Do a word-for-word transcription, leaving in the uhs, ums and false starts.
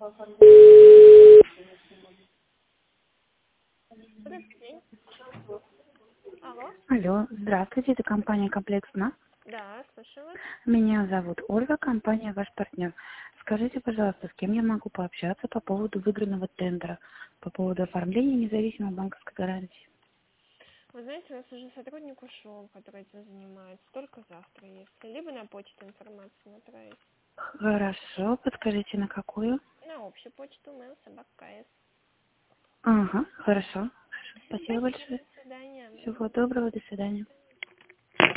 Добрый день. Алло. Алло, здравствуйте, это компания «Комплекс СНА». Да, слушаю вас. Меня зовут Ольга, компания «Ваш партнер». Скажите, пожалуйста, с кем я могу пообщаться по поводу выигранного тендера, по поводу оформления независимой банковской гарантии? Вы знаете, у нас уже сотрудник ушел, который этим занимается. Только завтра, если. Либо на почту информацию направить. Хорошо, подскажите, на какую? На общую почту mail собака КС. Ага, хорошо. Спасибо Спасибо, большое. до свидания. Всего доброго, до свидания.